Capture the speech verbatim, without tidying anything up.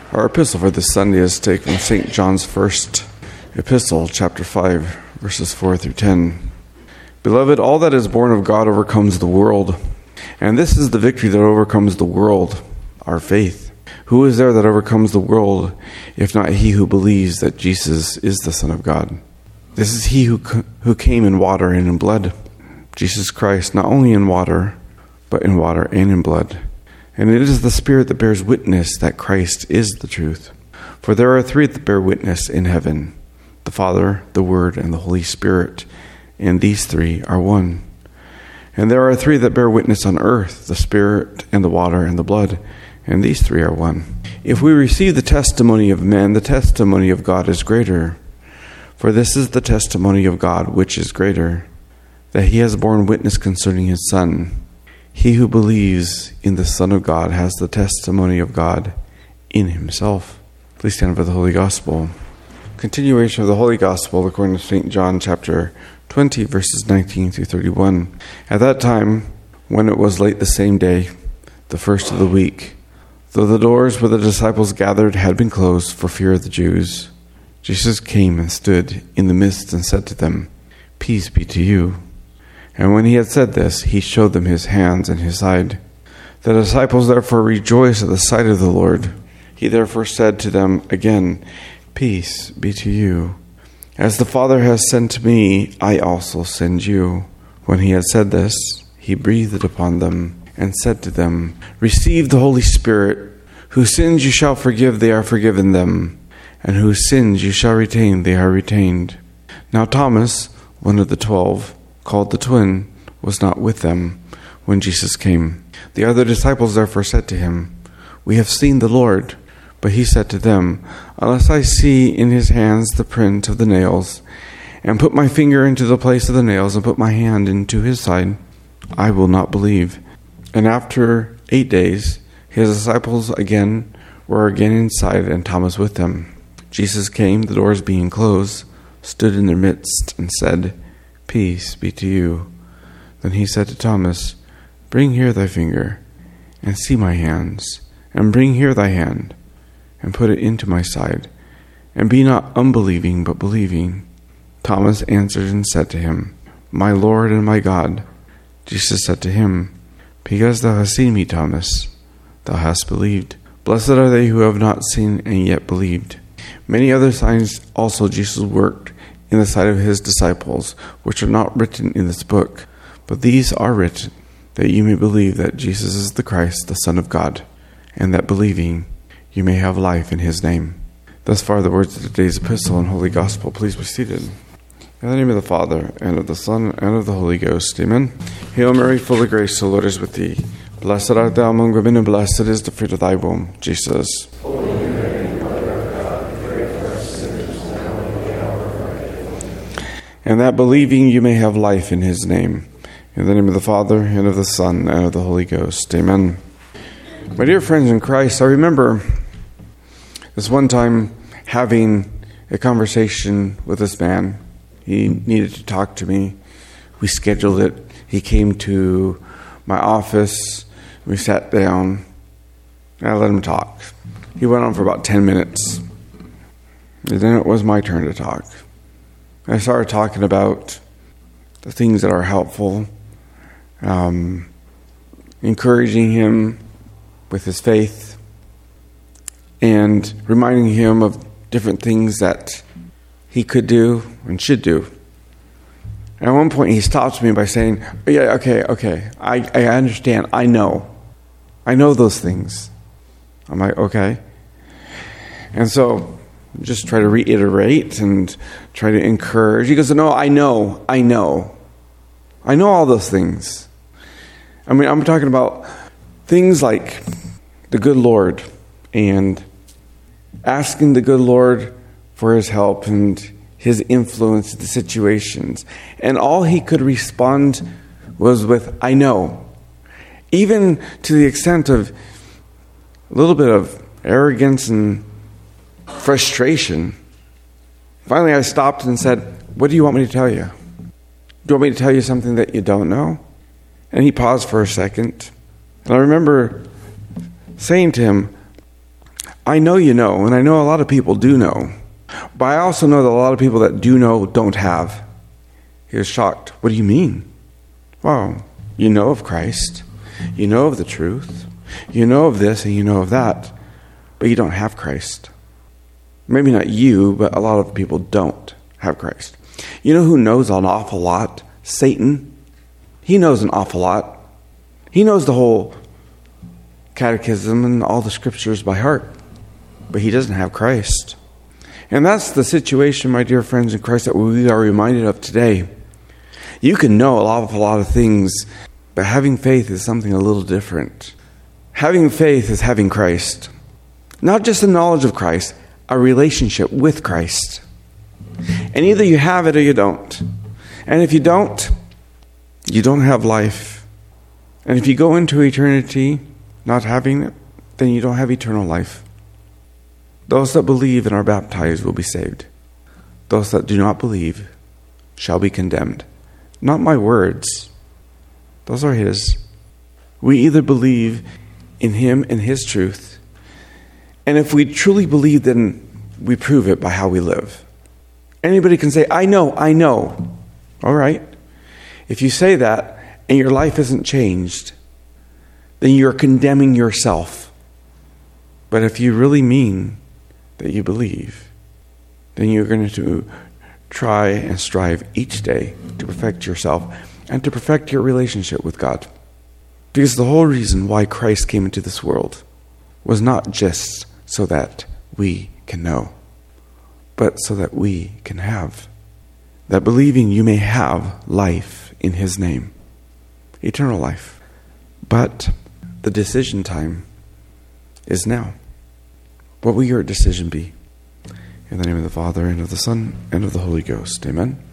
Our epistle for this Sunday is taken from Saint John's first epistle, chapter five, verses four through ten. Beloved, all that is born of God overcomes the world, and this is the victory that overcomes the world, our faith. Who is there that overcomes the world, if not he who believes that Jesus is the Son of God? This is he who who came in water and in blood, Jesus Christ, not only in water, but in water and in blood. And it is the Spirit that bears witness that Christ is the truth. For there are three that bear witness in heaven, the Father, the Word, and the Holy Spirit, and these three are one. And there are three that bear witness on earth, the Spirit, and the water, and the blood, and these three are one. If we receive the testimony of men, the testimony of God is greater. For this is the testimony of God which is greater, that he has borne witness concerning his Son. He who believes in the Son of God has the testimony of God in himself. Please stand for the Holy Gospel. Continuation of the Holy Gospel according to Saint John chapter twenty, verses nineteen through thirty-one. At that time, when it was late the same day, the first of the week, though the doors where the disciples gathered had been closed for fear of the Jews, Jesus came and stood in the midst and said to them, "Peace be to you." And when he had said this, he showed them his hands and his side. The disciples therefore rejoiced at the sight of the Lord. He therefore said to them again, "Peace be to you. As the Father has sent me, I also send you." When he had said this, he breathed upon them and said to them, "Receive the Holy Spirit. Whose sins you shall forgive, they are forgiven them. And whose sins you shall retain, they are retained." Now Thomas, one of the twelve, called the twin, was not with them when Jesus came. The other disciples therefore said to him, "We have seen the Lord." But he said to them, "Unless I see in his hands the print of the nails, and put my finger into the place of the nails, and put my hand into his side, I will not believe." And after eight days, his disciples again were again inside, and Thomas with them. Jesus came, the doors being closed, stood in their midst, and said, "Peace be to you." Then he said to Thomas, "Bring here thy finger, and see my hands, and bring here thy hand, and put it into my side, and be not unbelieving, but believing." Thomas answered and said to him, "My Lord and my God." Jesus said to him, "Because thou hast seen me, Thomas, thou hast believed. Blessed are they who have not seen and yet believed." Many other signs also Jesus worked in the sight of his disciples, which are not written in this book, but these are written, that you may believe that Jesus is the Christ, the Son of God, and that believing you may have life in his name. Thus far the words of today's epistle and Holy Gospel. Please be seated. In the name of the Father, and of the Son, and of the Holy Ghost. Amen. Hail Mary, full of grace, the Lord is with thee. Blessed art thou among women, and blessed is the fruit of thy womb, Jesus. And that believing you may have life in his name. In the name of the Father, and of the Son, and of the Holy Ghost. Amen. My dear friends in Christ, I remember this one time having a conversation with this man. He needed to talk to me. We scheduled it. He came to my office. We sat down. And I let him talk. He went on for about ten minutes. And then it was my turn to talk. I started talking about the things that are helpful, um, encouraging him with his faith, and reminding him of different things that he could do and should do. And at one point he stopped me by saying, yeah, okay, okay, I, I understand, I know. I know those things. I'm like, okay. And so just try to reiterate and try to encourage. He goes, no, I know, I know. I know all those things. I mean, I'm talking about things like the good Lord and asking the good Lord for his help and his influence in the situations. And all he could respond was with, I know. Even to the extent of a little bit of arrogance and frustration. Finally, I stopped and said, what do you want me to tell you? Do you want me to tell you something that you don't know? And he paused for a second. And I remember saying to him, I know you know, and I know a lot of people do know. But I also know that a lot of people that do know don't have. He was shocked. What do you mean? Well, you know of Christ. You know of the truth. You know of this and you know of that. But you don't have Christ. Maybe not you, but a lot of people don't have Christ. You know who knows an awful lot? Satan. He knows an awful lot. He knows the whole catechism and all the scriptures by heart. But he doesn't have Christ. And that's the situation, my dear friends in Christ, that we are reminded of today. You can know a lot of a lot of things, but having faith is something a little different. Having faith is having Christ. Not just the knowledge of Christ, a relationship with Christ. And either you have it or you don't. And if you don't, you don't have life. And if you go into eternity not having it, then you don't have eternal life. Those that believe and are baptized will be saved. Those that do not believe shall be condemned. Not my words. Those are His. We either believe in Him and His truth, and if we truly believe, then we prove it by how we live. Anybody can say, I know, I know. All right. If you say that and your life isn't changed, then you're condemning yourself. But if you really mean that you believe, then you're going to try and strive each day to perfect yourself and to perfect your relationship with God. Because the whole reason why Christ came into this world was not just so that we can know, but so that we can have. That believing you may have life in His name, eternal life. But the decision time is now. What will your decision be? In the name of the Father, and of the Son, and of the Holy Ghost. Amen.